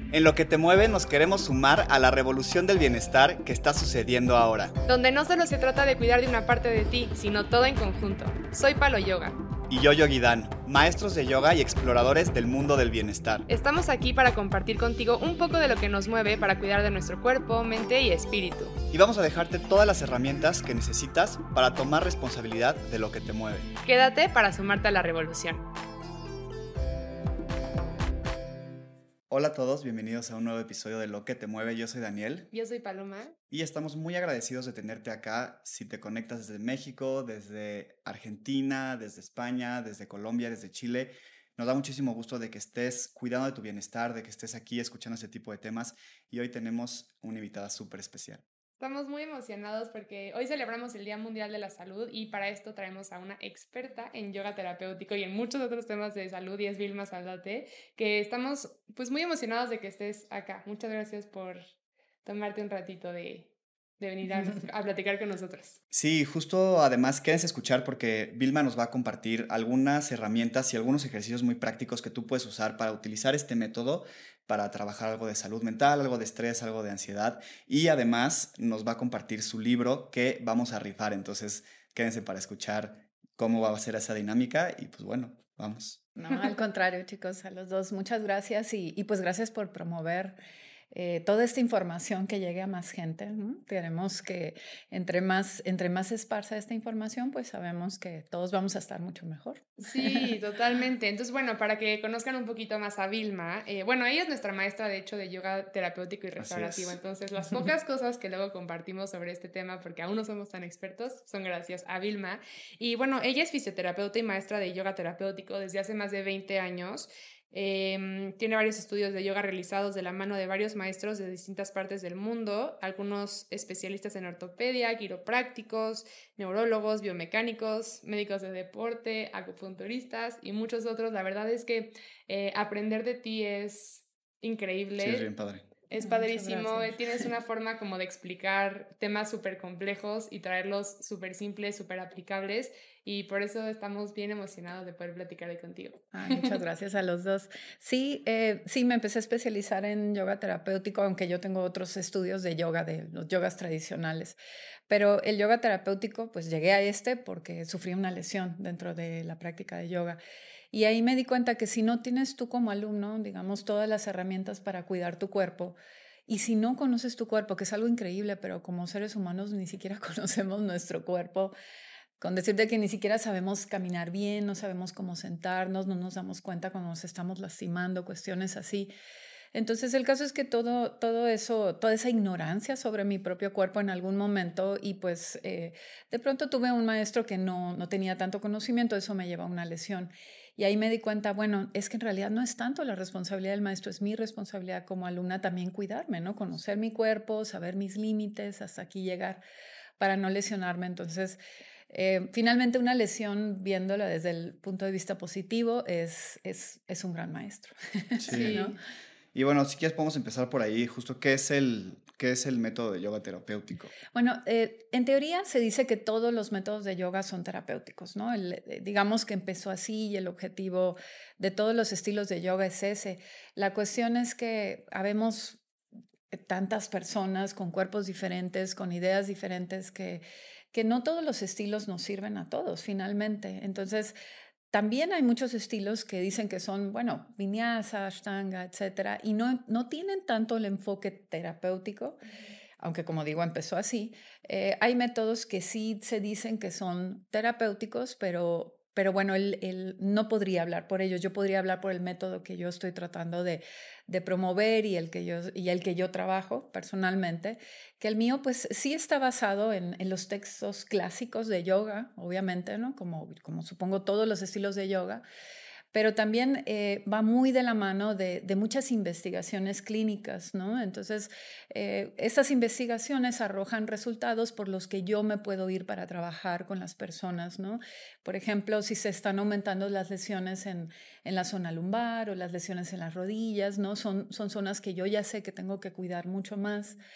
En Lo que te mueve nos queremos sumar a la revolución del bienestar que está sucediendo ahora. Donde no solo se trata de cuidar de una parte de ti, sino todo en conjunto. Soy Palo Yoga. Y yo, Yogi Dan, maestros de yoga y exploradores del mundo del bienestar. Estamos aquí para compartir contigo un poco de lo que nos mueve para cuidar de nuestro cuerpo, mente y espíritu. Y vamos a dejarte todas las herramientas que necesitas para tomar responsabilidad de lo que te mueve. Quédate para sumarte a la revolución. Hola a todos, bienvenidos a un nuevo episodio de Lo que te mueve. Yo soy Daniel. Yo soy Paloma. Y estamos muy agradecidos de tenerte acá. Si te conectas desde México, desde Argentina, desde España, desde Colombia, desde Chile, nos da muchísimo gusto de que estés cuidando de tu bienestar, de que estés aquí escuchando este tipo de temas. Y hoy tenemos una invitada súper especial. Estamos muy emocionados porque hoy celebramos el Día Mundial de la Salud y para esto traemos a una experta en yoga terapéutico y en muchos otros temas de salud, y es Vilma Saldate, que estamos pues muy emocionados de que estés acá. Muchas gracias por tomarte un ratito de venir a platicar con nosotros. Sí, justo además quédense a escuchar porque Vilma nos va a compartir algunas herramientas y algunos ejercicios muy prácticos que tú puedes usar para utilizar este método para trabajar algo de salud mental, algo de estrés, algo de ansiedad, y además nos va a compartir su libro que vamos a rifar. Entonces quédense para escuchar cómo va a ser esa dinámica y pues bueno, vamos. No, al contrario, chicos, a los dos, muchas gracias y pues gracias por promover toda esta información, que llegue a más gente, ¿no? Queremos que entre más se esparza esta información, pues sabemos que todos vamos a estar mucho mejor. Sí, totalmente. Entonces, bueno, para que conozcan un poquito más a Vilma, bueno, ella es nuestra maestra, de hecho, de yoga terapéutico y restaurativo. Entonces, las pocas cosas que luego compartimos sobre este tema, porque aún no somos tan expertos, son gracias a Vilma. Y bueno, ella es fisioterapeuta y maestra de yoga terapéutico desde hace más de 20 años. Tiene varios estudios de yoga realizados de la mano de varios maestros de distintas partes del mundo, algunos especialistas en ortopedia, quiroprácticos, neurólogos, biomecánicos, médicos de deporte, acupunturistas y muchos otros. La verdad es que aprender de ti es increíble. Sí, es bien padre. Es padrísimo, tienes una forma como de explicar temas súper complejos y traerlos súper simples, súper aplicables, y por eso estamos bien emocionados de poder platicar hoy contigo. Ay, muchas gracias a los dos. Sí, me empecé a especializar en yoga terapéutico, aunque yo tengo otros estudios de yoga, de los yogas tradicionales, pero el yoga terapéutico, pues llegué a porque sufrí una lesión dentro de la práctica de yoga. Y ahí me di cuenta que si no tienes tú como alumno, digamos, todas las herramientas para cuidar tu cuerpo, y si no conoces tu cuerpo, que es algo increíble, pero como seres humanos ni siquiera conocemos nuestro cuerpo, con decirte que ni siquiera sabemos caminar bien, no sabemos cómo sentarnos, no nos damos cuenta cuando nos estamos lastimando, cuestiones así. Entonces el caso es que todo eso, toda esa ignorancia sobre mi propio cuerpo en algún momento, y pues de pronto tuve un maestro que no tenía tanto conocimiento, eso me llevó a una lesión. Y ahí me di cuenta, bueno, es que en realidad no es tanto la responsabilidad del maestro, es mi responsabilidad como alumna también cuidarme, ¿no? Conocer mi cuerpo, saber mis límites, hasta aquí llegar para no lesionarme. Entonces, finalmente una lesión, viéndola desde el punto de vista positivo, es un gran maestro. Sí. ¿No? Y bueno, si quieres podemos empezar por ahí, justo ¿qué es el método de yoga terapéutico? Bueno, en teoría se dice que todos los métodos de yoga son terapéuticos, ¿no? Digamos que empezó así y el objetivo de todos los estilos de yoga es ese. La cuestión es que habemos tantas personas con cuerpos diferentes, con ideas diferentes, que no todos los estilos nos sirven a todos finalmente. Entonces, también hay muchos estilos que dicen que son, bueno, vinyasa, ashtanga, etcétera, y no tienen tanto el enfoque terapéutico, aunque como digo, empezó así. Hay métodos que sí se dicen que son terapéuticos, pero bueno, él no podría hablar por ellos. Yo podría hablar por el método que yo estoy tratando de promover y el que yo trabajo personalmente, que el mío pues sí está basado en los textos clásicos de yoga, obviamente, ¿no? Como supongo todos los estilos de yoga, pero también va muy de la mano de muchas investigaciones clínicas, ¿no? Entonces, estas investigaciones arrojan resultados por los que yo me puedo ir para trabajar con las personas, ¿no? Por ejemplo, si se están aumentando las lesiones en la zona lumbar o las lesiones en las rodillas, ¿no? Son zonas que yo ya sé que tengo que cuidar mucho más.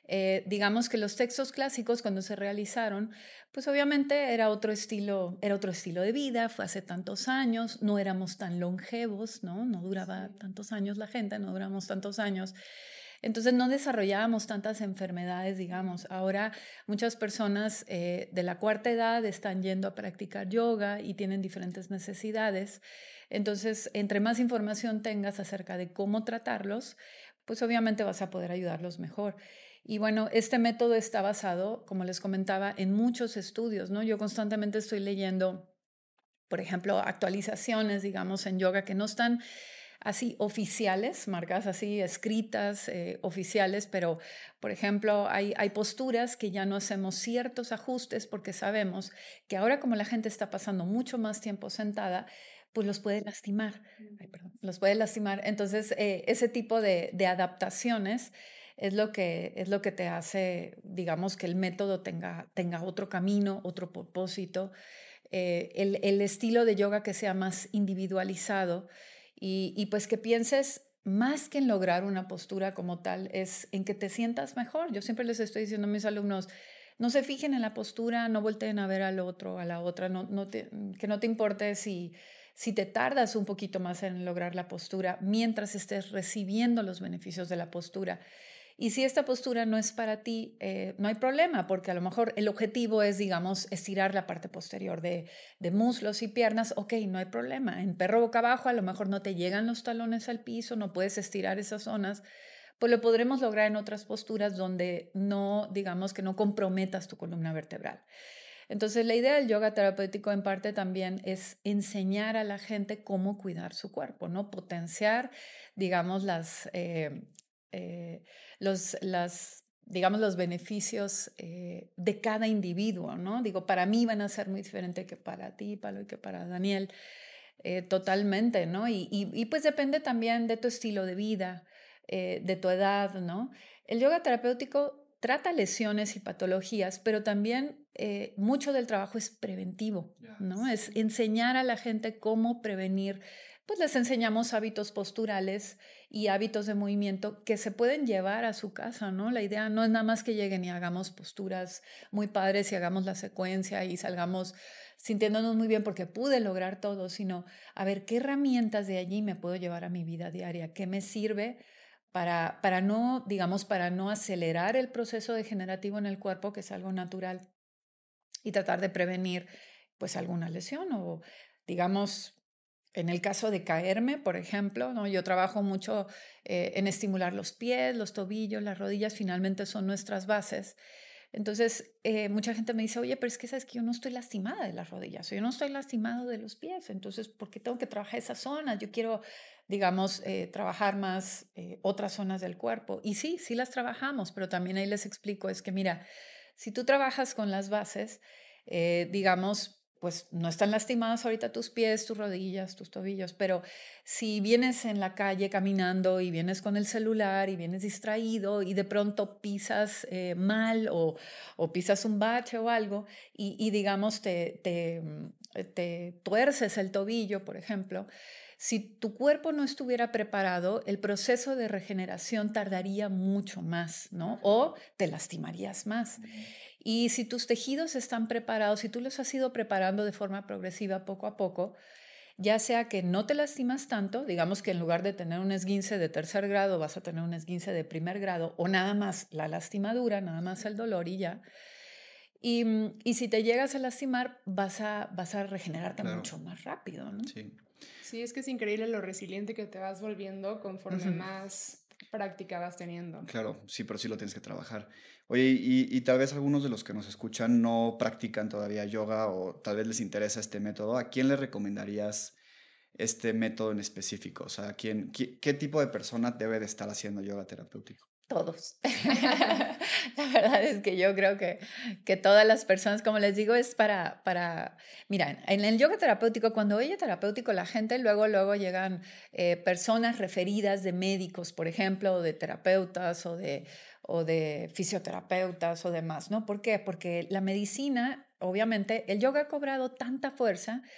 Digamos que los textos clásicos cuando se realizaron, pues obviamente era otro estilo de vida, fue hace tantos años, no éramos tan longevos, ¿no? No duraba tantos años la gente, no duramos tantos años. Entonces no desarrollábamos tantas enfermedades, digamos. Ahora muchas personas de la cuarta edad están yendo a practicar yoga y tienen diferentes necesidades. Entonces, entre más información tengas acerca de cómo tratarlos, pues obviamente vas a poder ayudarlos mejor. Y bueno, este método está basado, como les comentaba, en muchos estudios, ¿no? Yo constantemente estoy leyendo, por ejemplo, actualizaciones, digamos, en yoga que no están así oficiales, marcas así escritas, oficiales, pero por ejemplo hay posturas que ya no hacemos ciertos ajustes porque sabemos que ahora como la gente está pasando mucho más tiempo sentada, pues los puede lastimar. Ay, perdón, los puede lastimar. Entonces, ese tipo de adaptaciones es lo que te hace, digamos, que el método tenga otro camino, otro propósito, el estilo de yoga que sea más individualizado y pues que pienses más que en lograr una postura como tal, es en que te sientas mejor. Yo siempre les estoy diciendo a mis alumnos, no se fijen en la postura, no volteen a ver al otro, a la otra, que no te importe si te tardas un poquito más en lograr la postura mientras estés recibiendo los beneficios de la postura. Y si esta postura no es para ti, no hay problema, porque a lo mejor el objetivo es, digamos, estirar la parte posterior de muslos y piernas. Ok, no hay problema. En perro boca abajo a lo mejor no te llegan los talones al piso, no puedes estirar esas zonas, pues lo podremos lograr en otras posturas donde no, digamos, que no comprometas tu columna vertebral. Entonces, la idea del yoga terapéutico en parte también es enseñar a la gente cómo cuidar su cuerpo, ¿no? Potenciar, digamos, digamos, los beneficios de cada individuo, ¿no? Digo, para mí van a ser muy diferentes que para ti, Pablo, y que para Daniel, totalmente, ¿no? Y pues depende también de tu estilo de vida, de tu edad, ¿no? El yoga terapéutico trata lesiones y patologías, pero también mucho del trabajo es preventivo, ¿no? Es enseñar a la gente cómo prevenir, pues les enseñamos hábitos posturales y hábitos de movimiento que se pueden llevar a su casa, ¿no? La idea no es nada más que lleguen y hagamos posturas muy padres y hagamos la secuencia y salgamos sintiéndonos muy bien porque pude lograr todo, sino a ver qué herramientas de allí me puedo llevar a mi vida diaria, qué me sirve para no, digamos, para no acelerar el proceso degenerativo en el cuerpo, que es algo natural, y tratar de prevenir pues alguna lesión o, digamos, en el caso de caerme, por ejemplo, ¿no? Yo trabajo mucho en estimular los pies, los tobillos, las rodillas, finalmente son nuestras bases. Entonces, mucha gente me dice, oye, pero es que sabes que yo no estoy lastimada de las rodillas, o yo no estoy lastimado de los pies, entonces, ¿por qué tengo que trabajar esas zonas? Yo quiero, digamos, trabajar más otras zonas del cuerpo. Y sí, sí las trabajamos, pero también ahí les explico, es que mira, si tú trabajas con las bases, digamos, pues no están lastimadas ahorita tus pies, tus rodillas, tus tobillos, pero si vienes en la calle caminando y vienes con el celular y vienes distraído y de pronto pisas mal o pisas un bache o algo y digamos te tuerces el tobillo, por ejemplo, si tu cuerpo no estuviera preparado, el proceso de regeneración tardaría mucho más, ¿no? O te lastimarías más. Y si tus tejidos están preparados, si tú los has ido preparando de forma progresiva poco a poco, ya sea que no te lastimas tanto, digamos que en lugar de tener un esguince de tercer grado vas a tener un esguince de primer grado o nada más la lastimadura, nada más el dolor y ya. Y si te llegas a lastimar, vas a regenerarte mucho más rápido, ¿no? Sí. Sí, es que es increíble lo resiliente que te vas volviendo conforme más práctica vas teniendo. Claro, sí, pero sí lo tienes que trabajar. Oye, y tal vez algunos de los que nos escuchan no practican todavía yoga o tal vez les interesa este método. ¿A quién le recomendarías este método en específico? O sea, ¿qué tipo de persona debe de estar haciendo yoga terapéutico? Todos. La verdad es que yo creo que todas las personas, como les digo, es mira, en el yoga terapéutico, cuando oye terapéutico, la gente luego llegan personas referidas de médicos, por ejemplo, o de terapeutas o de fisioterapeutas o demás, ¿no? ¿Por qué? Porque la medicina, obviamente, el yoga ha cobrado tanta fuerza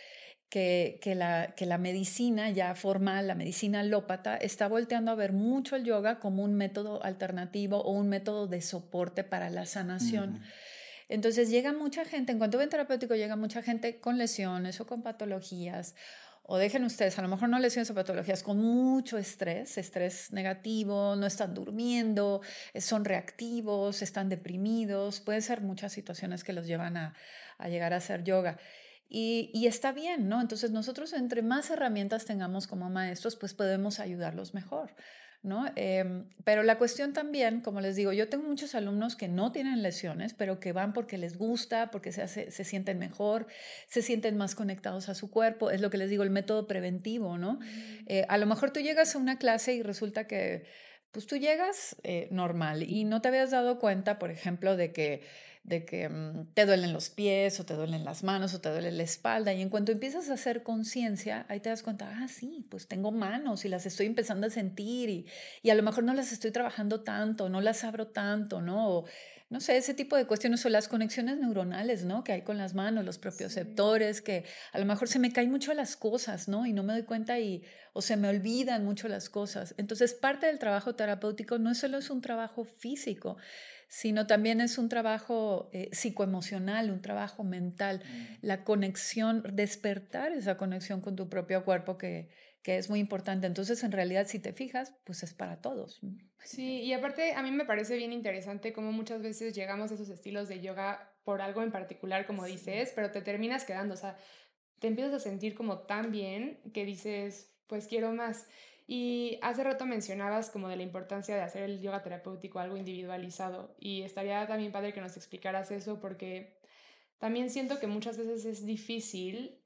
que la medicina ya formal, la medicina alópata, está volteando a ver mucho el yoga como un método alternativo o un método de soporte para la sanación. Entonces llega mucha gente, en cuanto ven terapéutico, llega mucha gente con lesiones o con patologías, o dejen ustedes, a lo mejor no lesiones o patologías, con mucho estrés negativo, no están durmiendo, son reactivos, están deprimidos, pueden ser muchas situaciones que los llevan a llegar a hacer yoga. Y está bien, ¿no? Entonces nosotros entre más herramientas tengamos como maestros, pues podemos ayudarlos mejor, ¿no? Pero la cuestión también, como les digo, yo tengo muchos alumnos que no tienen lesiones, pero que van porque les gusta, porque se sienten mejor, se sienten más conectados a su cuerpo. Es lo que les digo, el método preventivo, ¿no? A lo mejor tú llegas a una clase y resulta que pues tú llegas normal y no te habías dado cuenta, por ejemplo, de que te duelen los pies o te duelen las manos o te duele la espalda, y en cuanto empiezas a hacer conciencia, ahí te das cuenta, sí, pues tengo manos y las estoy empezando a sentir y a lo mejor no las estoy trabajando tanto, no las abro tanto, ¿no? O, no sé, ese tipo de cuestiones o las conexiones neuronales, ¿no? Que hay con las manos, los propioceptores, que a lo mejor se me caen mucho las cosas, ¿no? Y no me doy cuenta o se me olvidan mucho las cosas. Entonces, parte del trabajo terapéutico no solo es un trabajo físico, sino también es un trabajo psicoemocional, un trabajo mental, la conexión, despertar esa conexión con tu propio cuerpo que es muy importante. Entonces, en realidad, si te fijas, pues es para todos. Sí, y aparte a mí me parece bien interesante cómo muchas veces llegamos a esos estilos de yoga por algo en particular, como dices, pero te terminas quedando, o sea, te empiezas a sentir como tan bien que dices, pues quiero más. Y hace rato mencionabas como de la importancia de hacer el yoga terapéutico algo individualizado, y estaría también padre que nos explicaras eso porque también siento que muchas veces es difícil,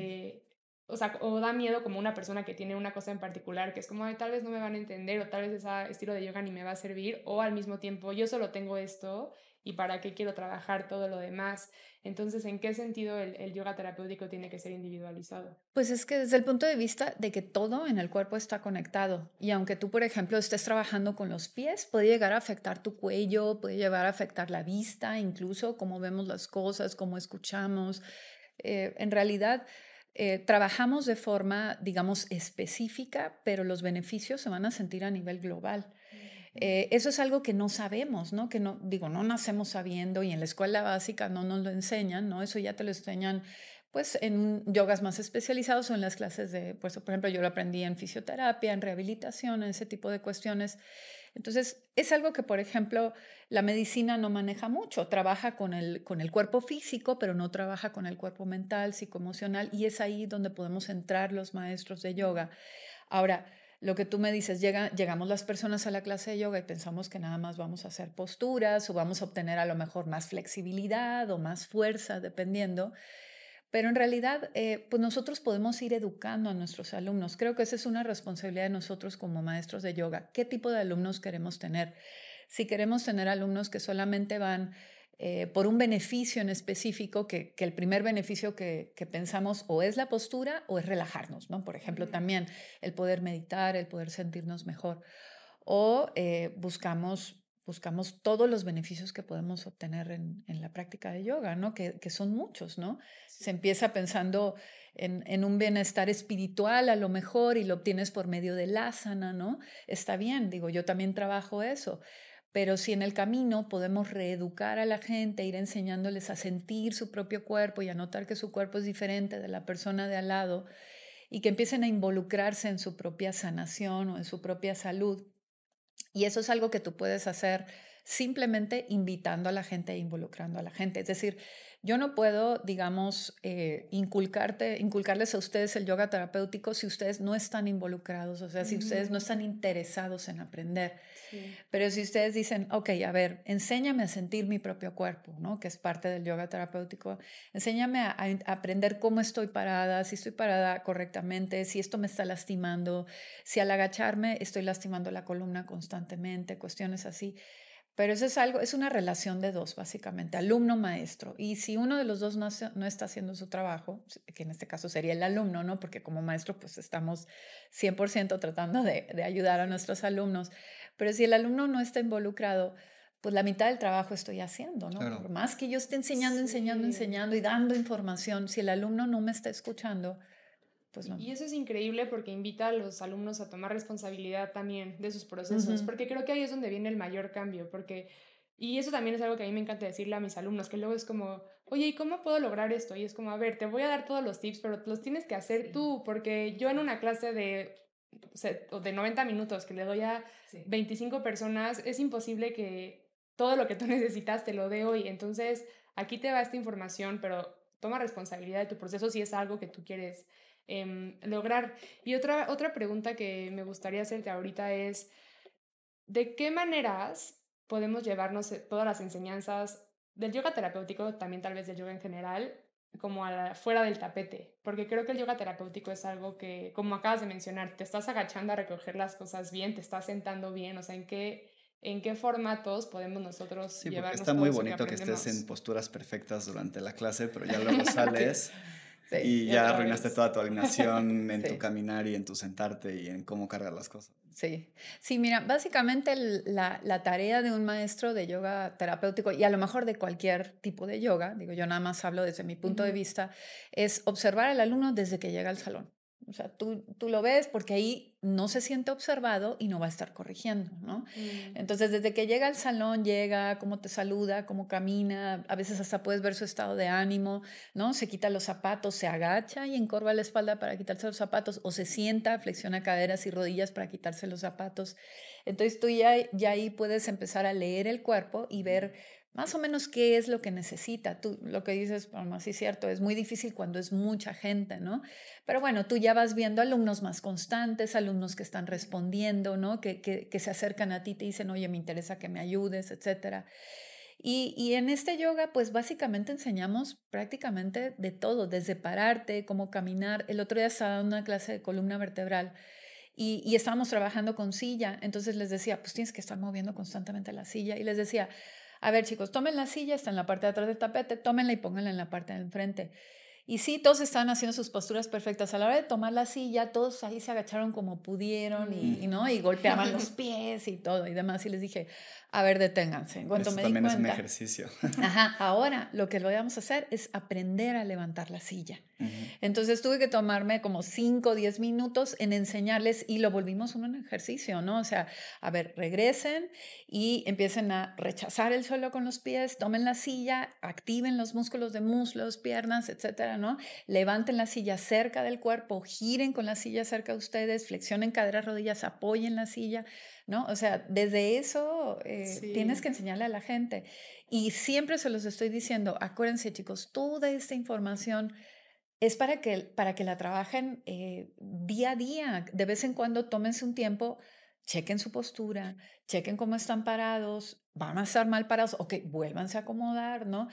o sea, o da miedo como una persona que tiene una cosa en particular, que es como, ay, tal vez no me van a entender, o tal vez ese estilo de yoga ni me va a servir, o al mismo tiempo, yo solo tengo esto, y para qué quiero trabajar todo lo demás. Entonces, ¿en qué sentido el yoga terapéutico tiene que ser individualizado? Pues es que desde el punto de vista de que todo en el cuerpo está conectado, y aunque tú, por ejemplo, estés trabajando con los pies, puede llegar a afectar tu cuello, puede llegar a afectar la vista, incluso cómo vemos las cosas, cómo escuchamos. En realidad, trabajamos de forma, digamos, específica, pero los beneficios se van a sentir a nivel global. Eso es algo que no sabemos, ¿no? Que no, digo, no nacemos sabiendo y en la escuela básica no nos lo enseñan, ¿no? Eso ya te lo enseñan pues en yogas más especializados o en las clases de, pues, por ejemplo, yo lo aprendí en fisioterapia, en rehabilitación, en ese tipo de cuestiones. Entonces, es algo que, por ejemplo, la medicina no maneja mucho, trabaja con el cuerpo físico, pero no trabaja con el cuerpo mental, psicoemocional, y es ahí donde podemos entrar los maestros de yoga. Ahora, lo que tú me dices, llegamos las personas a la clase de yoga y pensamos que nada más vamos a hacer posturas o vamos a obtener a lo mejor más flexibilidad o más fuerza, dependiendo. Pero en realidad, pues nosotros podemos ir educando a nuestros alumnos. Creo que esa es una responsabilidad de nosotros como maestros de yoga. ¿Qué tipo de alumnos queremos tener? Si queremos tener alumnos que solamente van por un beneficio en específico, que el primer beneficio que pensamos o es la postura o es relajarnos, ¿no? Por ejemplo, también el poder meditar, el poder sentirnos mejor. O buscamos todos los beneficios que podemos obtener en la práctica de yoga, ¿no? Que son muchos, ¿no? Se empieza pensando en un bienestar espiritual a lo mejor y lo obtienes por medio del asana, ¿no? Está bien, digo, yo también trabajo eso, pero si en el camino podemos reeducar a la gente, ir enseñándoles a sentir su propio cuerpo y a notar que su cuerpo es diferente de la persona de al lado y que empiecen a involucrarse en su propia sanación o en su propia salud. Y eso es algo que tú puedes hacer simplemente invitando a la gente e involucrando a la gente. Es decir, yo no puedo, digamos, inculcarles a ustedes el yoga terapéutico si ustedes no están involucrados, o sea, si ustedes no están interesados en aprender. Sí. Pero si ustedes dicen, ok, a ver, enséñame a sentir mi propio cuerpo, ¿no? Que es parte del yoga terapéutico. Enséñame a aprender cómo estoy parada, si estoy parada correctamente, si esto me está lastimando, si al agacharme estoy lastimando la columna constantemente, cuestiones así. Pero eso es algo, es una relación de dos, básicamente, alumno-maestro. Y si uno de los dos no está haciendo su trabajo, que en este caso sería el alumno, ¿no? Porque como maestro, pues estamos 100% tratando de ayudar a nuestros alumnos. Pero si el alumno no está involucrado, pues la mitad del trabajo estoy haciendo, ¿no? Claro. Por más que yo esté enseñando y dando información, si el alumno no me está escuchando, pues no. Y eso es increíble porque invita a los alumnos a tomar responsabilidad también de sus procesos, porque creo que ahí es donde viene el mayor cambio, porque, y eso también es algo que a mí me encanta decirle a mis alumnos, que luego es como, oye, ¿y cómo puedo lograr esto? Y es como, a ver, te voy a dar todos los tips, pero los tienes que hacer tú, porque yo en una clase de 90 minutos que le doy a 25 personas, es imposible que todo lo que tú necesitas te lo dé hoy, entonces aquí te va esta información, pero toma responsabilidad de tu proceso si es algo que tú quieres lograr. Y otra pregunta que me gustaría hacerte ahorita es, ¿de qué maneras podemos llevarnos todas las enseñanzas del yoga terapéutico, también tal vez del yoga en general, como fuera del tapete? Porque creo que el yoga terapéutico es algo que, como acabas de mencionar, te estás agachando a recoger las cosas bien, te estás sentando bien, o sea, ¿en qué formatos podemos nosotros Sí, porque llevarnos está muy todo eso que bonito que estés en aprendemos? posturas perfectas durante la clase, pero ya luego sales Sí, y Y ya otra arruinaste vez. toda tu alineación en tu sí. caminar y en tu sentarte y en cómo cargas las cosas. Sí, sí, mira, básicamente la tarea de un maestro de yoga terapéutico y a lo mejor de cualquier tipo de yoga, digo, yo nada más hablo desde mi punto de vista, es observar al alumno desde que llega al salón. O sea, tú lo ves porque ahí no se siente observado y no va a estar corrigiendo, ¿no? Entonces, desde que llega al salón, llega, cómo te saluda, cómo camina, a veces hasta puedes ver su estado de ánimo, ¿no? Se quita los zapatos, se agacha y encorva la espalda para quitarse los zapatos, o se sienta, flexiona caderas y rodillas para quitarse los zapatos. Entonces tú ya ahí puedes empezar a leer el cuerpo y ver más o menos qué es lo que necesita. Tú lo que dices, Palma, sí es cierto, es muy difícil cuando es mucha gente, ¿no? Pero bueno, tú ya vas viendo alumnos más constantes, alumnos que están respondiendo, ¿no? Que se acercan a ti, te dicen, oye, me interesa que me ayudes, etcétera. Y en este yoga, pues básicamente enseñamos prácticamente de todo, desde pararte, cómo caminar. El otro día estaba en una clase de columna vertebral y estábamos trabajando con silla, entonces les decía, pues tienes que estar moviendo constantemente la silla. Y les decía, a ver chicos, tomen la silla, está en la parte de atrás del tapete, tómenla y pónganla en la parte de enfrente. Y sí, todos estaban haciendo sus posturas perfectas. A la hora de tomar la silla, todos ahí se agacharon como pudieron ¿no? Y golpeaban los pies y todo y demás. Y les dije, a ver, deténganse. En cuanto Eso me di también es un cuenta, ejercicio. ajá, ahora lo que vamos a hacer es aprender a levantar la silla. Ujú. Entonces tuve que tomarme como 5 o 10 minutos en enseñarles y lo volvimos un ejercicio, ¿no? O sea, a ver, regresen y empiecen a rechazar el suelo con los pies, tomen la silla, activen los músculos de muslos, piernas, etcétera, ¿no? Levanten la silla cerca del cuerpo, giren con la silla cerca de ustedes, flexionen caderas, rodillas, apoyen la silla, ¿no? O sea, desde eso tienes que enseñarle a la gente. Y siempre se los estoy diciendo, acuérdense chicos, toda esta información es para que la trabajen día a día. De vez en cuando tómense un tiempo, chequen su postura, chequen cómo están parados, van a estar mal parados, ok, vuélvanse a acomodar, ¿no?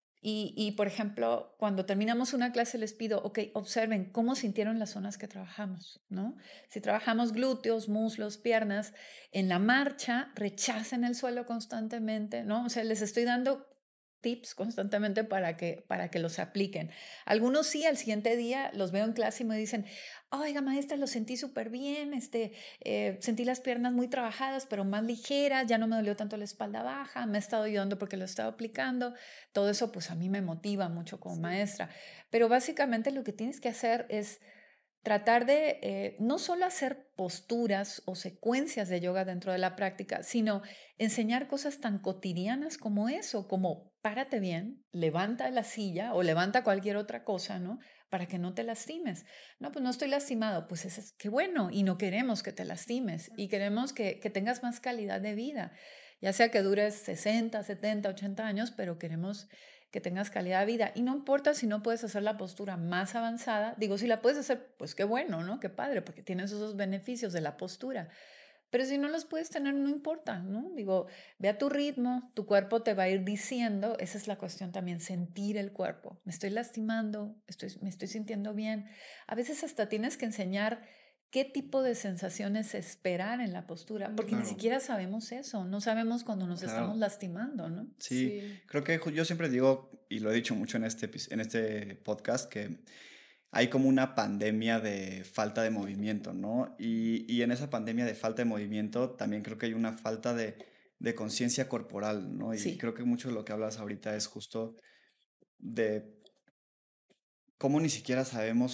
Por ejemplo, cuando terminamos una clase les pido, ok, observen cómo sintieron las zonas que trabajamos, ¿no? Si trabajamos glúteos, muslos, piernas, en la marcha rechacen el suelo constantemente, ¿no? O sea, les estoy dando tips constantemente para que los apliquen. Algunos sí, al siguiente día los veo en clase y me dicen, oiga maestra, lo sentí súper bien, sentí las piernas muy trabajadas, pero más ligeras, ya no me dolió tanto la espalda baja, me he estado ayudando porque lo he estado aplicando. Todo eso pues a mí me motiva mucho como maestra. Pero básicamente lo que tienes que hacer es tratar de no solo hacer posturas o secuencias de yoga dentro de la práctica, sino enseñar cosas tan cotidianas como eso, como párate bien, levanta la silla o levanta cualquier otra cosa, ¿no? Para que no te lastimes. No, pues no estoy lastimado, pues eso es qué bueno y no queremos que te lastimes y queremos que tengas más calidad de vida, ya sea que dures 60, 70, 80 años, pero queremos que tengas calidad de vida. Y no importa si no puedes hacer la postura más avanzada. Digo, si la puedes hacer, pues qué bueno, ¿no? Qué padre, porque tienes esos beneficios de la postura. Pero si no los puedes tener, no importa, ¿no? Digo, ve a tu ritmo, tu cuerpo te va a ir diciendo, esa es la cuestión también, sentir el cuerpo. Me estoy lastimando, me estoy sintiendo bien. A veces hasta tienes que enseñar qué tipo de sensaciones esperar en la postura, porque ni Claro. siquiera sabemos eso, no sabemos cuando nos estamos Claro. lastimando, ¿no? Sí, creo que yo siempre digo, y lo he dicho mucho en en este podcast, que hay como una pandemia de falta de movimiento, ¿no? Y en esa pandemia de falta de movimiento también creo que hay una falta de conciencia corporal, ¿no? Y Sí. creo que mucho de lo que hablas ahorita es justo de cómo ni siquiera sabemos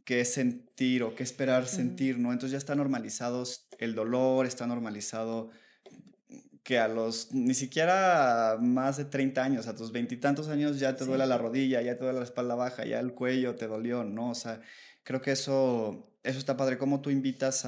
qué sentir o qué esperar sentir, ¿no? Entonces ya está normalizado el dolor, está normalizado que ni siquiera más de 30 años, a tus veintitantos años ya te duele la rodilla, ya te duele la espalda baja, ya el cuello te dolió, ¿no? O sea, creo que eso está padre, cómo tú invitas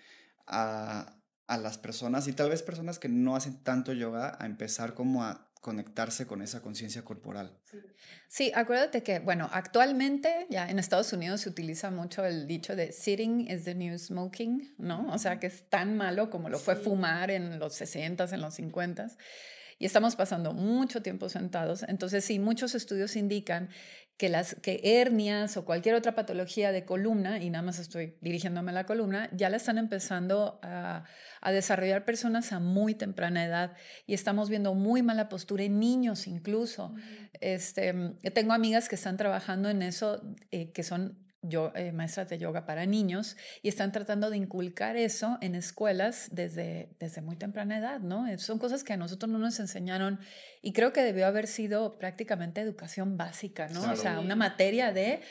a, a las personas y tal vez personas que no hacen tanto yoga a empezar como a conectarse con esa conciencia corporal. Sí, acuérdate que, bueno, actualmente ya en Estados Unidos se utiliza mucho el dicho de sitting is the new smoking, ¿no? O sea, que es tan malo como lo fue fumar en los 60s, en los 50s. Y estamos pasando mucho tiempo sentados. Entonces, sí, muchos estudios indican que hernias o cualquier otra patología de columna, y nada más estoy dirigiéndome a la columna, ya la están empezando a desarrollar personas a muy temprana edad y estamos viendo muy mala postura en niños incluso. Tengo amigas que están trabajando en eso, que son maestras de yoga para niños y están tratando de inculcar eso en escuelas desde muy temprana edad, ¿no? Son cosas que a nosotros no nos enseñaron y creo que debió haber sido prácticamente educación básica, ¿no? Claro. O sea, una materia de,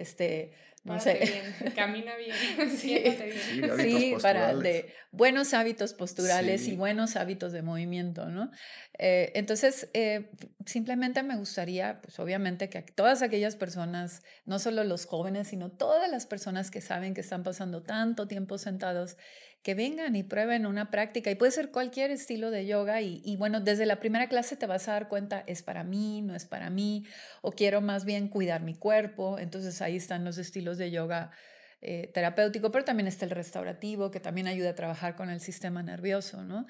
no sé. Bien, camina bien, Sí, siéntate bien. Sí, de hábitos sí, posturales. de buenos hábitos posturales Sí. y buenos hábitos de movimiento, ¿no? Entonces, simplemente me gustaría, pues obviamente, que todas aquellas personas, no solo los jóvenes, sino todas las personas que saben que están pasando tanto tiempo sentados, que vengan y prueben una práctica. Y puede ser cualquier estilo de yoga y bueno, desde la primera clase te vas a dar cuenta, es para mí, no es para mí, o quiero más bien cuidar mi cuerpo. Entonces ahí están los estilos de yoga terapéutico, pero también está el restaurativo, que también ayuda a trabajar con el sistema nervioso, ¿no?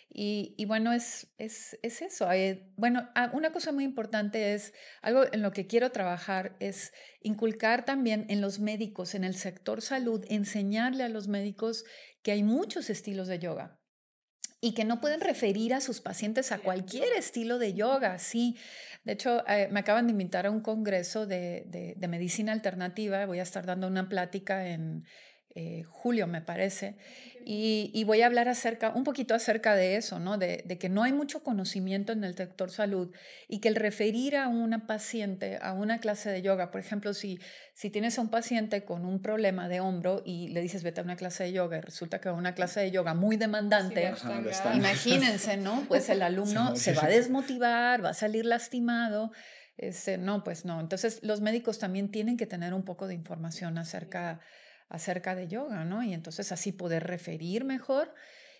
Y bueno, es eso. Bueno, una cosa muy importante es, algo en lo que quiero trabajar es inculcar también en los médicos, en el sector salud, enseñarle a los médicos que hay muchos estilos de yoga y que no pueden referir a sus pacientes a cualquier estilo de yoga, sí. De hecho, me acaban de invitar a un congreso de medicina alternativa. Voy a estar dando una plática en julio, me parece, y voy a hablar un poquito acerca de eso, ¿no? De que no hay mucho conocimiento en el sector salud y que el referir a una paciente a una clase de yoga, por ejemplo, si tienes a un paciente con un problema de hombro y le dices vete a una clase de yoga y resulta que una clase de yoga muy demandante, imagínense, ¿no? Pues el alumno se va a desmotivar, va a salir lastimado. No, pues no. Entonces los médicos también tienen que tener un poco de información acerca de yoga, ¿no? Y entonces así poder referir mejor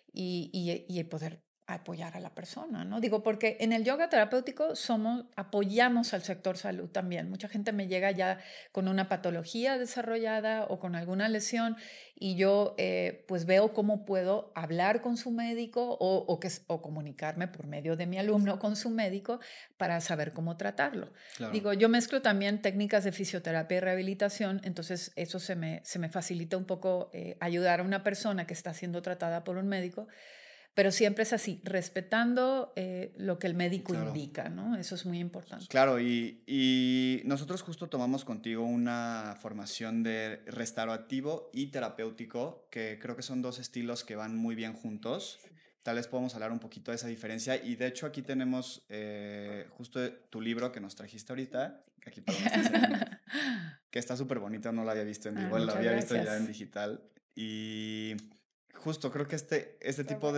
y poder apoyar a la persona, ¿no? Digo, porque en el yoga terapéutico apoyamos al sector salud también. Mucha gente me llega ya con una patología desarrollada o con alguna lesión y yo pues veo cómo puedo hablar con su médico o comunicarme por medio de mi alumno con su médico para saber cómo tratarlo. Claro. Digo, yo mezclo también técnicas de fisioterapia y rehabilitación, entonces eso se me facilita un poco ayudar a una persona que está siendo tratada por un médico, pero siempre es así, respetando lo que el médico indica, ¿no? Eso es muy importante. Claro, y nosotros justo tomamos contigo una formación de restaurativo y terapéutico, que creo que son dos estilos que van muy bien juntos. Tal vez podemos hablar un poquito de esa diferencia. Y de hecho aquí tenemos justo tu libro que nos trajiste ahorita, aquí que está súper bonito, no lo había visto en vivo, lo había visto ya en digital. Y justo creo que este tipo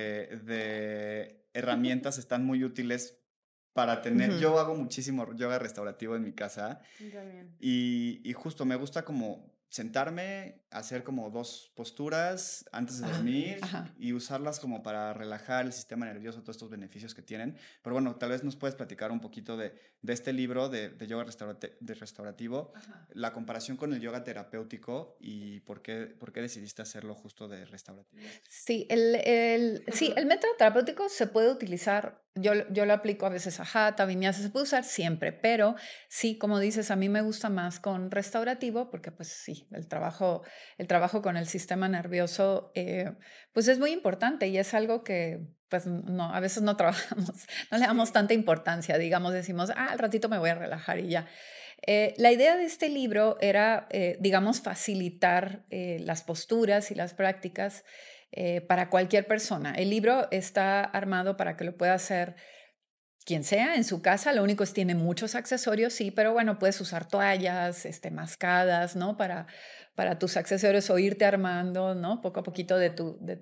de herramientas están muy útiles para tener. Yo hago muchísimo yoga restaurativo en mi casa. También. Y justo me gusta como sentarme, hacer como 2 posturas antes de dormir y usarlas como para relajar el sistema nervioso, todos estos beneficios que tienen. Pero bueno, tal vez nos puedes platicar un poquito de este libro de yoga restaurativo, la comparación con el yoga terapéutico y por qué decidiste hacerlo justo de restaurativo. Sí, el método terapéutico se puede utilizar, yo lo aplico a veces a Hatha, Vinyasa, se puede usar siempre, pero sí, como dices, a mí me gusta más con restaurativo porque pues sí, el trabajo con el sistema nervioso pues es muy importante y es algo que pues no, a veces no trabajamos, no le damos tanta importancia, digamos, decimos, al ratito me voy a relajar y ya. La idea de este libro era, digamos, facilitar las posturas y las prácticas para cualquier persona. El libro está armado para que lo pueda hacer quien sea en su casa, lo único es tiene muchos accesorios, sí, pero bueno, puedes usar toallas, mascadas, ¿no? Para tus accesorios o irte armando, ¿no? Poco a poquito de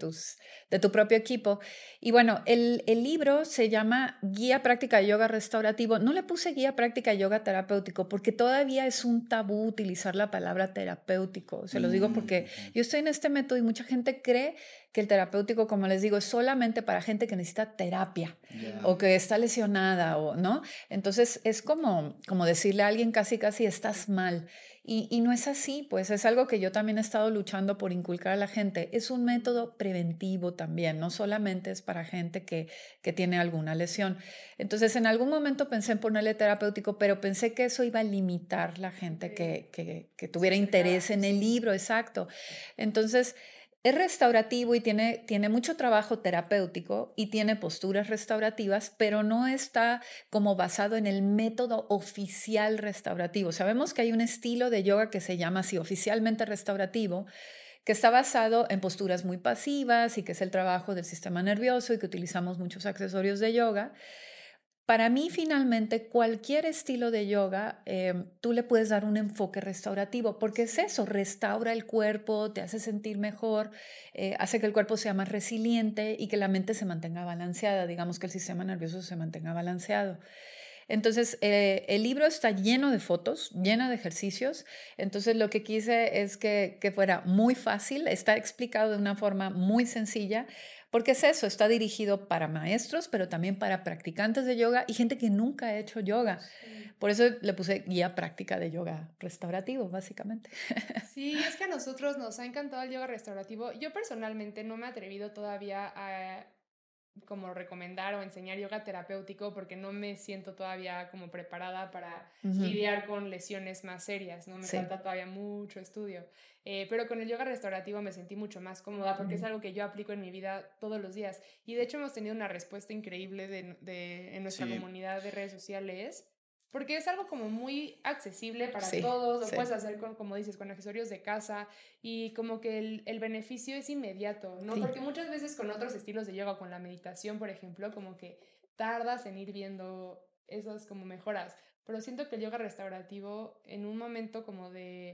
tu propio equipo. Y bueno, el libro se llama Guía Práctica de Yoga Restaurativo. No le puse Guía Práctica de Yoga Terapéutico porque todavía es un tabú utilizar la palabra terapéutico. Se los digo porque yo estoy en este método y mucha gente cree que el terapéutico, como les digo, es solamente para gente que necesita terapia o que está lesionada, o, ¿no? Entonces es como decirle a alguien casi estás mal. Y no es así, pues es algo que yo también he estado luchando por inculcar a la gente. Es un método preventivo también, no solamente es para gente que tiene alguna lesión. Entonces en algún momento pensé en ponerle terapéutico, pero pensé que eso iba a limitar la gente que tuviera interés en el libro, exacto. Entonces es restaurativo y tiene mucho trabajo terapéutico y tiene posturas restaurativas, pero no está como basado en el método oficial restaurativo. Sabemos que hay un estilo de yoga que se llama así, oficialmente restaurativo, que está basado en posturas muy pasivas y que es el trabajo del sistema nervioso y que utilizamos muchos accesorios de yoga. Para mí, finalmente, cualquier estilo de yoga, tú le puedes dar un enfoque restaurativo, porque es eso, restaura el cuerpo, te hace sentir mejor, hace que el cuerpo sea más resiliente y que la mente se mantenga balanceada, digamos que el sistema nervioso se mantenga balanceado. Entonces, el libro está lleno de fotos, lleno de ejercicios. Entonces, lo que quise es que fuera muy fácil, está explicado de una forma muy sencilla, porque es eso, está dirigido para maestros, pero también para practicantes de yoga y gente que nunca ha hecho yoga. Sí. Por eso le puse guía práctica de yoga restaurativo, básicamente. Sí, es que a nosotros nos ha encantado el yoga restaurativo. Yo personalmente no me he atrevido todavía a como recomendar o enseñar yoga terapéutico porque no me siento todavía como preparada para lidiar con lesiones más serias, ¿no? Me falta todavía mucho estudio. Pero con el yoga restaurativo me sentí mucho más cómoda porque es algo que yo aplico en mi vida todos los días. Y de hecho hemos tenido una respuesta increíble en nuestra comunidad de redes sociales. Porque es algo como muy accesible para todos, lo puedes hacer con, como dices, con accesorios de casa y como que el beneficio es inmediato, ¿no? Porque muchas veces con otros estilos de yoga, con la meditación, por ejemplo, como que tardas en ir viendo esas como mejoras, pero siento que el yoga restaurativo en un momento como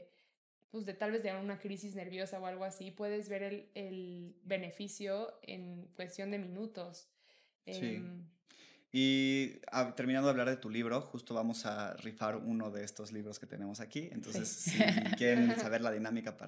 pues de tal vez de una crisis nerviosa o algo así, puedes ver el beneficio en cuestión de minutos. Sí. Y terminando de hablar de tu libro, justo vamos a rifar uno de estos libros que tenemos aquí. Entonces, si quieren saber la dinámica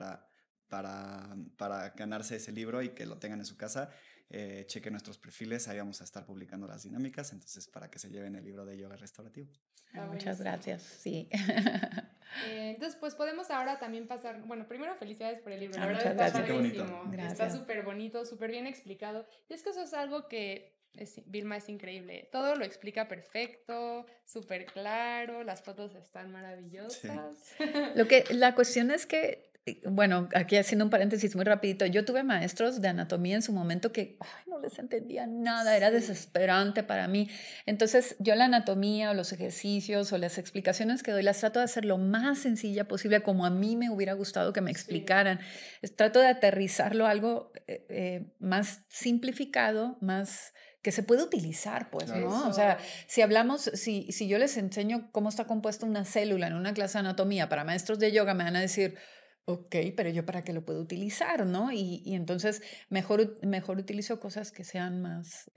para ganarse ese libro y que lo tengan en su casa, chequen nuestros perfiles, ahí vamos a estar publicando las dinámicas, entonces para que se lleven el libro de yoga restaurativo. Muchas gracias, sí. Entonces, pues podemos ahora también pasar, bueno, primero felicidades por el libro, la verdad está padrísimo, está súper bonito, súper bien explicado, y es que eso es algo que Vilma es increíble, todo lo explica perfecto, súper claro, las fotos están maravillosas. Sí. La cuestión es que, bueno, aquí haciendo un paréntesis muy rapidito, yo tuve maestros de anatomía en su momento que no les entendía nada, era desesperante para mí. Entonces yo la anatomía o los ejercicios o las explicaciones que doy las trato de hacer lo más sencilla posible, como a mí me hubiera gustado que me explicaran. Trato de aterrizarlo a algo más simplificado, más que se puede utilizar, pues, ¿no? Eso. O sea, si hablamos, si yo les enseño cómo está compuesta una célula en una clase de anatomía para maestros de yoga, me van a decir, ok, pero yo para qué lo puedo utilizar, ¿no? Y entonces mejor utilizo cosas que sean más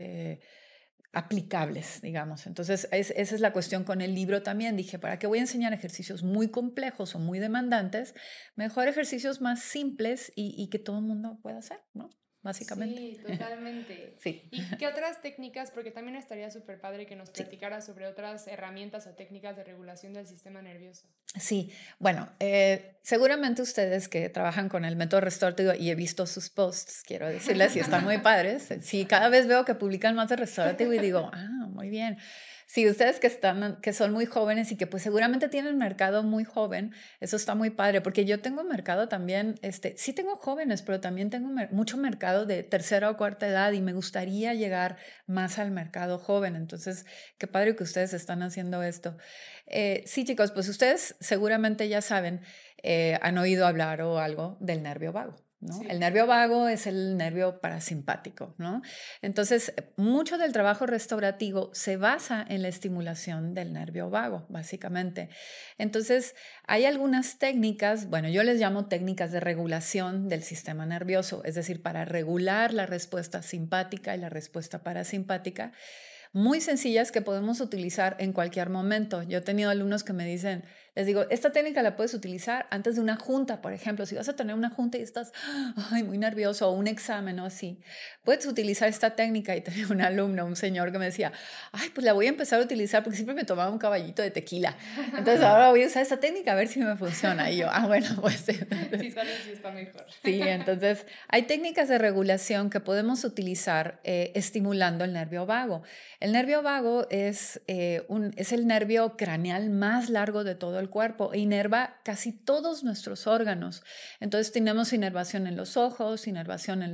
aplicables, digamos. Entonces, esa es la cuestión con el libro también. Dije, ¿para qué voy a enseñar ejercicios muy complejos o muy demandantes? Mejor ejercicios más simples y que todo el mundo pueda hacer, ¿no? Básicamente. Sí, totalmente. Sí. ¿Y qué otras técnicas? Porque también estaría súper padre que nos platicaras sobre otras herramientas o técnicas de regulación del sistema nervioso. Sí, bueno, seguramente ustedes que trabajan con el método restaurativo, y he visto sus posts, quiero decirles, y están muy padres. Sí, cada vez veo que publican más de restaurativo y digo, muy bien. Sí, ustedes que son muy jóvenes y que pues seguramente tienen mercado muy joven, eso está muy padre, porque yo tengo mercado también, sí tengo jóvenes, pero también tengo mucho mercado de tercera o cuarta edad y me gustaría llegar más al mercado joven. Entonces, qué padre que ustedes están haciendo esto. Sí, chicos, pues ustedes seguramente ya saben, han oído hablar o algo del nervio vago, ¿no? Sí. El nervio vago es el nervio parasimpático, ¿no? Entonces, mucho del trabajo restaurativo se basa en la estimulación del nervio vago, básicamente. Entonces, hay algunas técnicas, bueno, yo les llamo técnicas de regulación del sistema nervioso, es decir, para regular la respuesta simpática y la respuesta parasimpática, muy sencillas que podemos utilizar en cualquier momento. Yo he tenido alumnos que me dicen, les digo, esta técnica la puedes utilizar antes de una junta, por ejemplo, si vas a tener una junta y estás muy nervioso o un examen o así, puedes utilizar esta técnica. Y tenía un alumno, un señor que me decía, ay, pues la voy a empezar a utilizar porque siempre me tomaba un caballito de tequila. Entonces ahora voy a usar esta técnica a ver si me funciona. Y yo, bueno, pues... Sí, sí está mejor. Sí, entonces hay técnicas de regulación que podemos utilizar estimulando el nervio vago. El nervio vago es el nervio craneal más largo de todo el cuerpo e inerva casi todos nuestros órganos. Entonces tenemos inervación en los ojos, inervación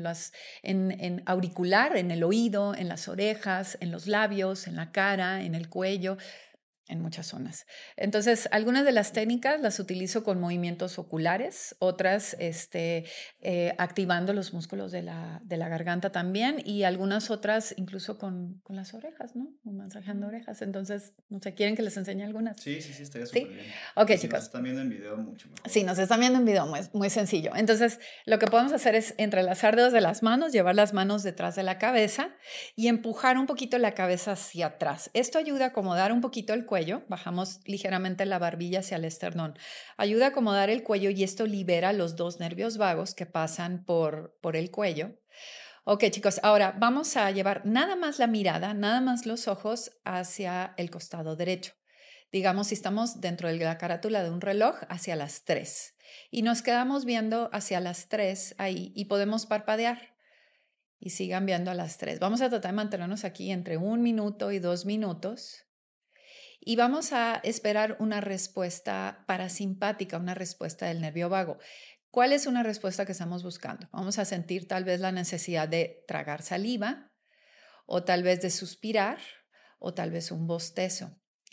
en auricular, en el oído, en las orejas, en los labios, en la cara, en el cuello, en muchas zonas. Entonces, algunas de las técnicas las utilizo con movimientos oculares, otras activando los músculos de la garganta también, y algunas otras incluso con las orejas, ¿no? Masajeando orejas. Entonces, no sé, ¿quieren que les enseñe algunas? Sí, estaría súper bien. Ok, y si chicos. nos están viendo en video, mucho mejor. Sí, nos están viendo en video, muy, muy sencillo. Entonces, lo que podemos hacer es entrelazar dedos de las manos, llevar las manos detrás de la cabeza y empujar un poquito la cabeza hacia atrás. Esto ayuda a acomodar un poquito el cuello, bajamos ligeramente la barbilla hacia el esternón. Ayuda a acomodar el cuello y esto libera los dos nervios vagos que pasan por el cuello. Ok, chicos, ahora vamos a llevar nada más la mirada, nada más los ojos hacia el costado derecho. Digamos, si estamos dentro de la carátula de un reloj, hacia las 3. Y nos quedamos viendo hacia las 3 ahí y podemos parpadear. Y sigan viendo a las 3. Vamos a tratar de mantenernos aquí entre 1 minuto y 2 minutos. Y vamos a esperar una respuesta parasimpática, una respuesta del nervio vago. ¿Cuál es una respuesta que estamos buscando? Vamos a sentir tal vez la necesidad de tragar saliva, o tal vez de suspirar, o tal vez un bostezo.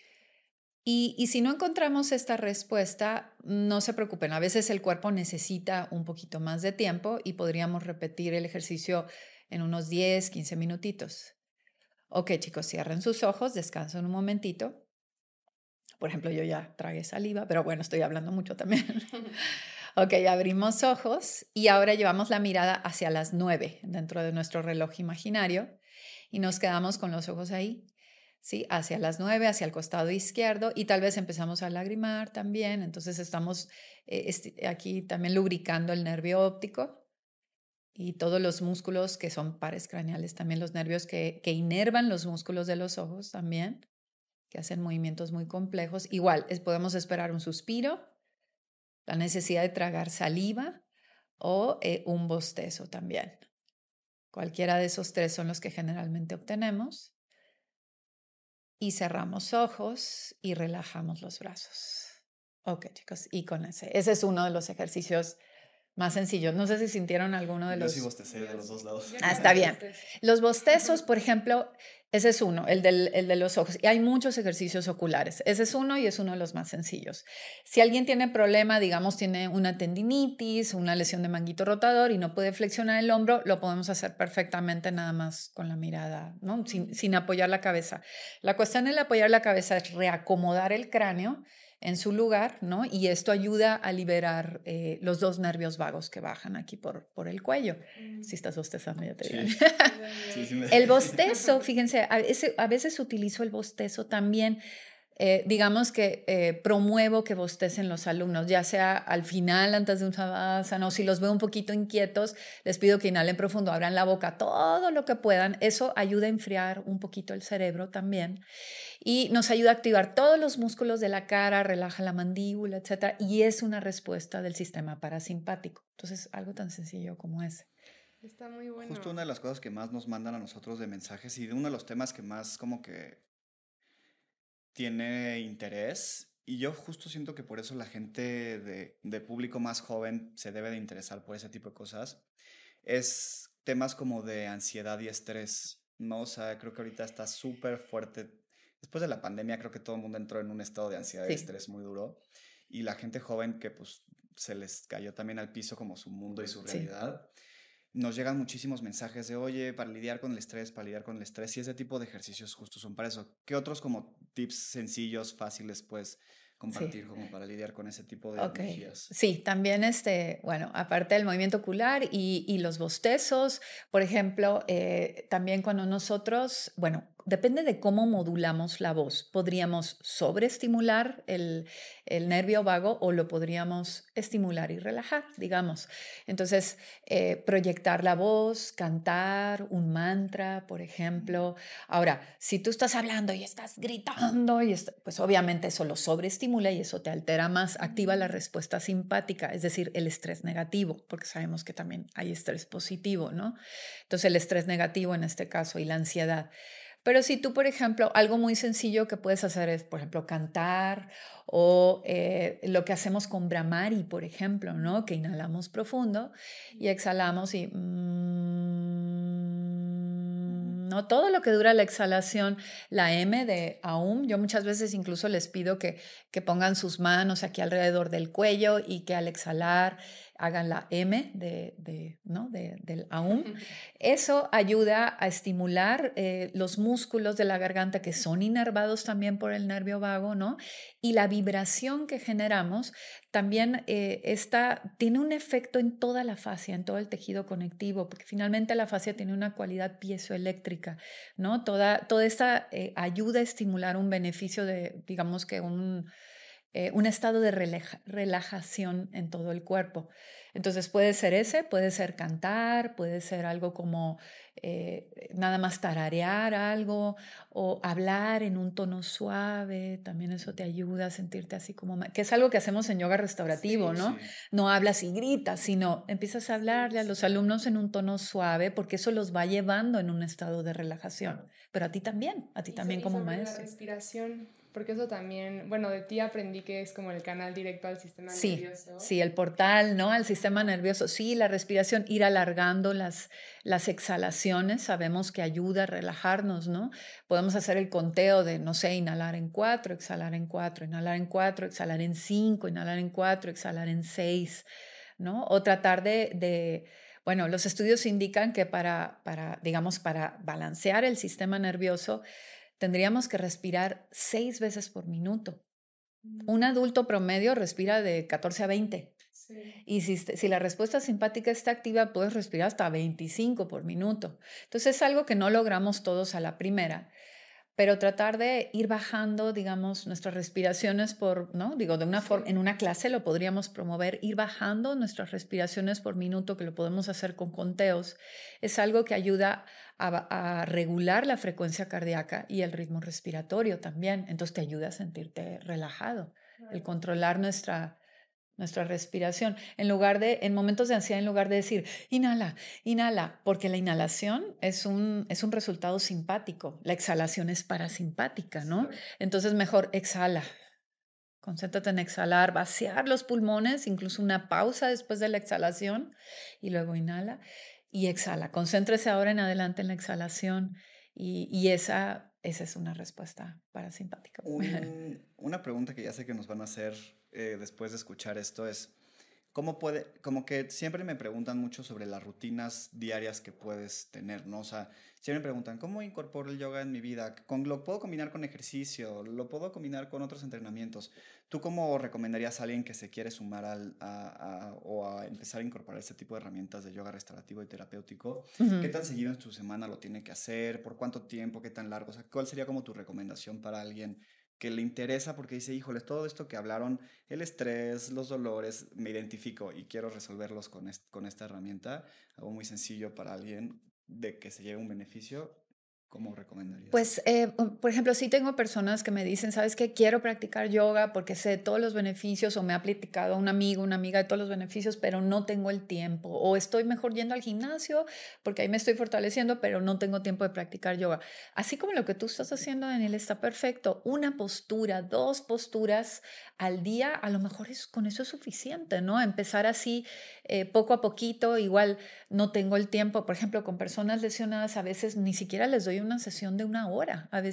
Y si no encontramos esta respuesta, no se preocupen. A veces el cuerpo necesita un poquito más de tiempo y podríamos repetir el ejercicio en unos 10, 15 minutitos. Ok, chicos, cierren sus ojos, descansen un momentito. Por ejemplo, yo ya tragué saliva, pero bueno, estoy hablando mucho también. Ok, abrimos ojos y ahora llevamos la mirada hacia las 9 dentro de nuestro reloj imaginario y nos quedamos con los ojos ahí. ¿Sí? Hacia las 9, hacia el costado izquierdo, y tal vez empezamos a lagrimar también. Entonces estamos aquí también lubricando el nervio óptico y todos los músculos que son pares craneales, también los nervios que inervan los músculos de los ojos también, que hacen movimientos muy complejos. Igual, podemos esperar un suspiro, la necesidad de tragar saliva o un bostezo también. Cualquiera de esos tres son los que generalmente obtenemos. Y cerramos ojos y relajamos los brazos. Ok, chicos, y con ese es uno de los ejercicios más sencillos. No sé si sintieron alguno de los... Yo sí bostecé de los dos lados. Está bien. Los bostezos, por ejemplo, ese es uno, el de los ojos. Y hay muchos ejercicios oculares. Ese es uno y es uno de los más sencillos. Si alguien tiene problema, digamos, tiene una tendinitis, una lesión de manguito rotador y no puede flexionar el hombro, lo podemos hacer perfectamente nada más con la mirada, ¿no? Sin apoyar la cabeza. La cuestión del apoyar la cabeza es reacomodar el cráneo en su lugar, ¿no? Y esto ayuda a liberar los dos nervios vagos que bajan aquí por el cuello. Si estás bostezando, ya te digo. Sí, El bostezo, fíjense, a veces utilizo el bostezo también. Digamos que promuevo que bostecen los alumnos, ya sea al final, antes de un savasana, o si los veo un poquito inquietos, les pido que inhalen profundo, abran la boca, todo lo que puedan. Eso ayuda a enfriar un poquito el cerebro también. Y nos ayuda a activar todos los músculos de la cara, relaja la mandíbula, etc. Y es una respuesta del sistema parasimpático. Entonces, algo tan sencillo como ese. Está muy bueno. Justo una de las cosas que más nos mandan a nosotros de mensajes y de uno de los temas que más como que tiene interés. Y yo justo siento que por eso la gente de público más joven se debe de interesar por ese tipo de cosas. Es temas como de ansiedad y estrés, ¿no? O sea, creo que ahorita está súper fuerte. Después de la pandemia creo que todo el mundo entró en un estado de ansiedad y estrés muy duro. Y la gente joven que pues se les cayó también al piso como su mundo y su realidad. Nos llegan muchísimos mensajes de, oye, para lidiar con el estrés, y ese tipo de ejercicios justo son para eso. ¿Qué otros como tips sencillos, fáciles, pues, compartir como para lidiar con ese tipo de energías? Sí, también bueno, aparte del movimiento ocular y los bostezos, por ejemplo, también cuando nosotros, bueno, depende de cómo modulamos la voz. Podríamos sobreestimular el nervio vago o lo podríamos estimular y relajar, digamos. Entonces, proyectar la voz, cantar un mantra, por ejemplo. Ahora, si tú estás hablando y estás gritando, pues obviamente eso lo sobreestimula y eso te altera más, activa la respuesta simpática, es decir, el estrés negativo, porque sabemos que también hay estrés positivo, ¿no? Entonces, el estrés negativo en este caso y la ansiedad. Pero si tú, por ejemplo, algo muy sencillo que puedes hacer es, por ejemplo, cantar o lo que hacemos con Brahmari, por ejemplo, ¿no? Que inhalamos profundo y exhalamos y... ¿no? Todo lo que dura la exhalación, la M de Aum, yo muchas veces incluso les pido que pongan sus manos aquí alrededor del cuello y que al exhalar hagan la M del Aum. Eso ayuda a estimular los músculos de la garganta que son inervados también por el nervio vago, ¿no? Y la vibración que generamos también tiene un efecto en toda la fascia, en todo el tejido conectivo, porque finalmente la fascia tiene una cualidad piezoeléctrica, ¿no? Toda esta ayuda a estimular un beneficio de, digamos que un estado de relajación en todo el cuerpo. Entonces puede ser puede ser cantar, puede ser algo como nada más tararear algo o hablar en un tono suave, también eso te ayuda a sentirte así como, que es algo que hacemos en yoga restaurativo, Sí, ¿no? sí. No hablas y gritas, sino empiezas a hablarle a los alumnos en un tono suave porque eso los va llevando en un estado de relajación, pero a ti también como sobre la maestro. respiración, porque eso también, bueno, de ti aprendí que es como el canal directo al sistema nervioso. Sí, el portal, ¿no? Al sistema nervioso. Sí, la respiración, ir alargando las exhalaciones, sabemos que ayuda a relajarnos, ¿no? Podemos hacer el conteo de, no sé, inhalar en 4, exhalar en 4, inhalar en 4, exhalar en 5, inhalar en 4, exhalar en 6, ¿no? O tratar bueno, los estudios indican que digamos, para balancear el sistema nervioso, tendríamos que respirar 6 veces por minuto. Un adulto promedio respira de 14 a 20. Sí. Y si la respuesta simpática está activa, puedes respirar hasta 25 por minuto. Entonces es algo que no logramos todos a la primera, pero tratar de ir bajando, digamos, nuestras respiraciones ¿no? Digo, de una forma, en una clase lo podríamos promover, ir bajando nuestras respiraciones por minuto, que lo podemos hacer con conteos. Es algo que ayuda a regular la frecuencia cardíaca y el ritmo respiratorio también. Entonces te ayuda a sentirte relajado, el controlar nuestra respiración. En momentos de ansiedad, en lugar de decir, inhala, inhala, porque la inhalación es un resultado simpático, la exhalación es parasimpática, ¿no? Entonces mejor exhala. Concéntrate en exhalar, vaciar los pulmones, incluso una pausa después de la exhalación y luego inhala y exhala. Concéntrese ahora en adelante en la exhalación y esa es una respuesta parasimpática. Una pregunta que ya sé que nos van a hacer después de escuchar esto es, como que siempre me preguntan mucho sobre las rutinas diarias que puedes tener, ¿no? O sea, siempre me preguntan, ¿cómo incorporo el yoga en mi vida? ¿Lo puedo combinar con ejercicio? ¿Lo puedo combinar con otros entrenamientos? ¿Tú cómo recomendarías a alguien que se quiere sumar o a empezar a incorporar este tipo de herramientas de yoga restaurativo y terapéutico? ¿Qué tan seguido en su semana lo tiene que hacer? ¿Por cuánto tiempo? ¿Qué tan largo? O sea, ¿cuál sería como tu recomendación para alguien que le interesa porque dice, híjole, todo esto que hablaron, el estrés, los dolores, me identifico y quiero resolverlos con esta herramienta? Algo muy sencillo para alguien de que se lleve un beneficio. ¿Cómo recomendarías? Pues, por ejemplo, sí tengo personas que me dicen, ¿sabes qué? Quiero practicar yoga porque sé todos los beneficios o me ha platicado un amigo, una amiga de todos los beneficios, pero no tengo el tiempo. O estoy mejor yendo al gimnasio porque ahí me estoy fortaleciendo, pero no tengo tiempo de practicar yoga. Así como lo que tú estás haciendo, Daniel, está perfecto. Una postura, 2 posturas al día, a lo mejor con eso es suficiente, ¿no? Empezar así poco a poquito, igual no tengo el tiempo. Por ejemplo, con personas lesionadas a veces ni siquiera les doy una sesión de 1 hora. A veces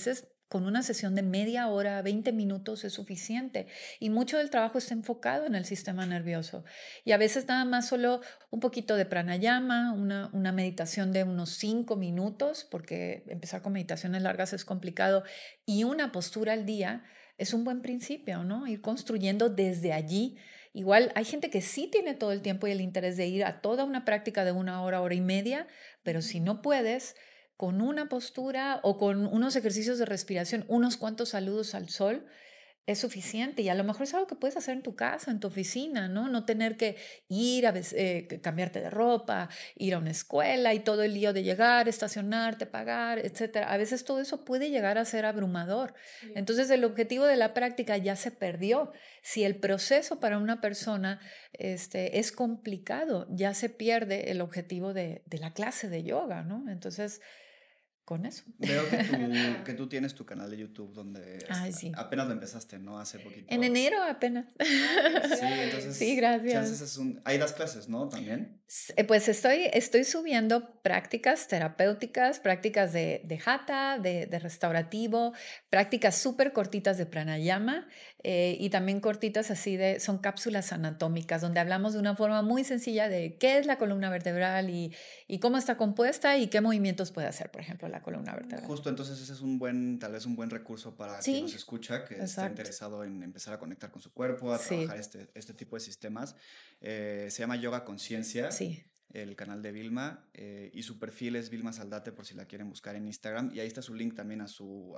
con una sesión de media hora, 20 minutos es suficiente. Y mucho del trabajo está enfocado en el sistema nervioso. Y a veces nada más solo un poquito de pranayama, una meditación de unos 5 minutos, porque empezar con meditaciones largas es complicado, y una postura al día es un buen principio, ¿no? Ir construyendo desde allí. Igual hay gente que sí tiene todo el tiempo y el interés de ir a toda una práctica de 1 hora, hora y media, pero si no puedes, con una postura o con unos ejercicios de respiración, unos cuantos saludos al sol, es suficiente. Y a lo mejor es algo que puedes hacer en tu casa, en tu oficina, ¿no? No tener que ir a cambiarte de ropa, ir a una escuela y todo el lío de llegar, estacionarte, pagar, etcétera. A veces todo eso puede llegar a ser abrumador. Sí. Entonces el objetivo de la práctica ya se perdió. Si el proceso para una persona es complicado, ya se pierde el objetivo de la clase de yoga, ¿no? Entonces, con eso. Veo que tú tienes tu canal de YouTube donde sí. apenas lo empezaste, ¿no? Hace poquito. En enero apenas. Sí, entonces. Sí, gracias. Ahí das clases, ¿no? También. Pues estoy subiendo prácticas terapéuticas, prácticas de hatha, de restaurativo, prácticas súper cortitas de pranayama y también cortitas así son cápsulas anatómicas donde hablamos de una forma muy sencilla de qué es la columna vertebral y cómo está compuesta y qué movimientos puede hacer, por ejemplo, la columna vertebral. Justo, entonces ese es tal vez un buen recurso para quien nos escucha, que está interesado en empezar a conectar con su cuerpo, a trabajar este tipo de sistemas. Se llama Yoga Conciencia. Sí. El canal de Vilma y su perfil es Vilma Saldate por si la quieren buscar en Instagram y ahí está su link también a su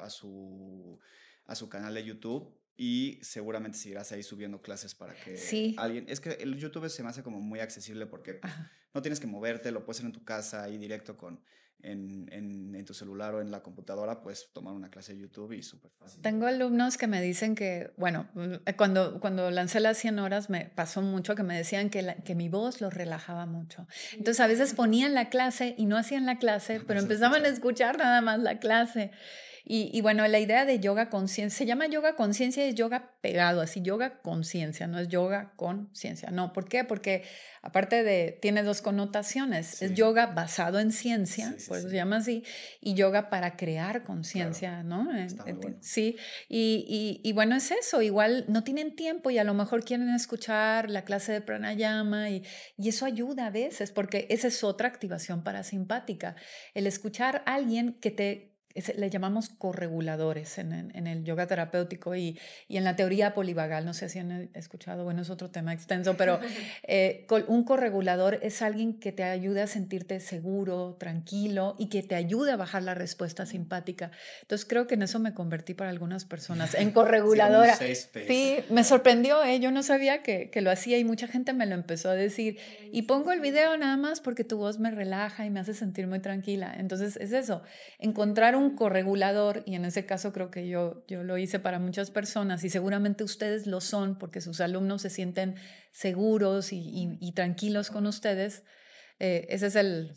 canal de YouTube y seguramente seguirás ahí subiendo clases para que alguien... Es que el YouTube se me hace como muy accesible porque pues, no tienes que moverte, lo puedes hacer en tu casa ahí directo en tu celular o en la computadora, puedes tomar una clase de YouTube y súper fácil. Tengo alumnos que me dicen que, bueno, cuando lancé las 100 horas me pasó mucho que me decían que mi voz los relajaba mucho. Entonces a veces ponían la clase y no hacían la clase, pero empezaban a escuchar nada más la clase. Y bueno, la idea de yoga conciencia, se llama yoga conciencia, es yoga pegado, así yoga conciencia, no es yoga con ciencia. No, ¿por qué? Porque aparte tiene dos connotaciones, es yoga basado en ciencia, por eso se llama así, y yoga para crear conciencia, claro. ¿No? Bueno. Sí, y bueno, es eso, igual no tienen tiempo y a lo mejor quieren escuchar la clase de pranayama y eso ayuda a veces, porque esa es otra activación parasimpática, el escuchar a alguien que le llamamos correguladores en el yoga terapéutico y en la teoría polivagal, no sé si han escuchado, bueno, es otro tema extenso, pero un corregulador es alguien que te ayuda a sentirte seguro, tranquilo y que te ayuda a bajar la respuesta simpática. Entonces creo que en eso me convertí para algunas personas, en correguladora. Sí, me sorprendió, yo no sabía que lo hacía y mucha gente me lo empezó a decir. Y pongo el video nada más porque tu voz me relaja y me hace sentir muy tranquila. Entonces es eso, encontrar un corregulador, y en ese caso creo que yo lo hice para muchas personas y seguramente ustedes lo son porque sus alumnos se sienten seguros y tranquilos con ustedes. Esa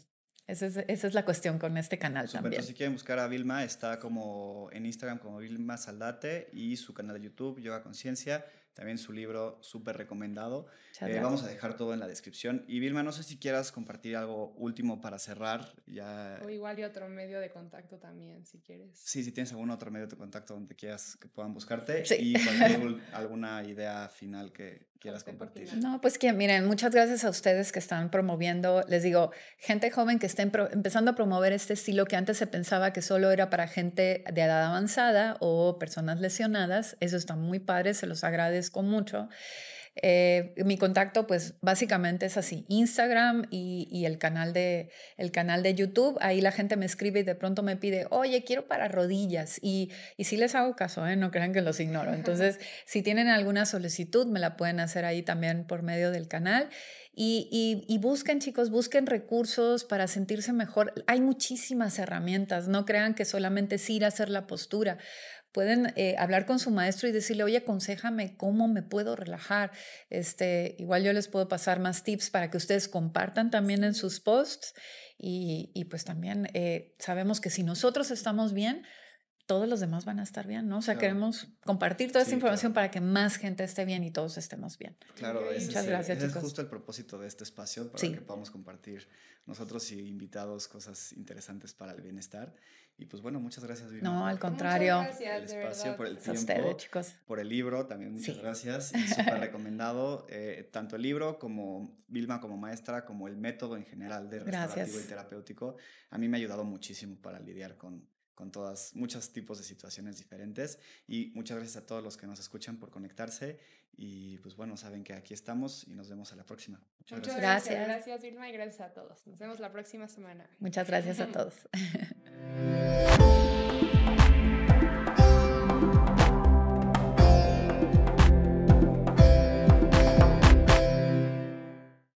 es la cuestión con este canal. Super, también. Entonces, si quieren buscar a Vilma, está como en Instagram como Vilma Saldate y su canal de YouTube, Yoga Conciencia. También su libro súper recomendado. Vamos a dejar todo en la descripción. Y Vilma, no sé si quieras compartir algo último para cerrar. O igual y otro medio de contacto también, si quieres. Sí, si tienes algún otro medio de contacto donde quieras que puedan buscarte. Sí. Y alguna idea final que quieras compartir. No, pues que miren, muchas gracias a ustedes que están promoviendo, les digo, gente joven que está empezando a promover este estilo que antes se pensaba que solo era para gente de edad avanzada o personas lesionadas. Eso está muy padre, se los agradezco mucho. Mi contacto pues básicamente es así, Instagram y el canal de YouTube. Ahí la gente me escribe y de pronto me pide, oye, quiero para rodillas y sí les hago caso, no crean que los ignoro. Entonces si tienen alguna solicitud me la pueden hacer ahí también por medio del canal. Y busquen, chicos, busquen recursos para sentirse mejor. Hay muchísimas herramientas, no crean que solamente es ir a hacer la postura. Pueden hablar con su maestro y decirle, oye, aconséjame cómo me puedo relajar. Igual yo les puedo pasar más tips para que ustedes compartan también en sus posts. Y pues también sabemos que si nosotros estamos bien, todos los demás van a estar bien, ¿no? O sea, Claro. queremos compartir toda esta información claro, para que más gente esté bien y todos estemos bien. Claro, Muchas gracias, ese es chicos. justo el propósito de este espacio, para que podamos compartir nosotros y invitados cosas interesantes para el bienestar. Y pues bueno, muchas gracias, Vilma. No, al contrario. Muchas gracias, Por el espacio, por el A tiempo, ustedes, chicos. por el libro, también muchas gracias. Y súper recomendado, tanto el libro como Vilma como maestra, como el método en general de restaurativo y terapéutico. A mí me ha ayudado muchísimo para lidiar con muchos tipos de situaciones diferentes. Y muchas gracias a todos los que nos escuchan por conectarse. Y pues bueno, saben que aquí estamos y nos vemos a la próxima. Muchas gracias. Gracias, Vilma, y gracias a todos. Nos vemos la próxima semana. Muchas gracias a todos.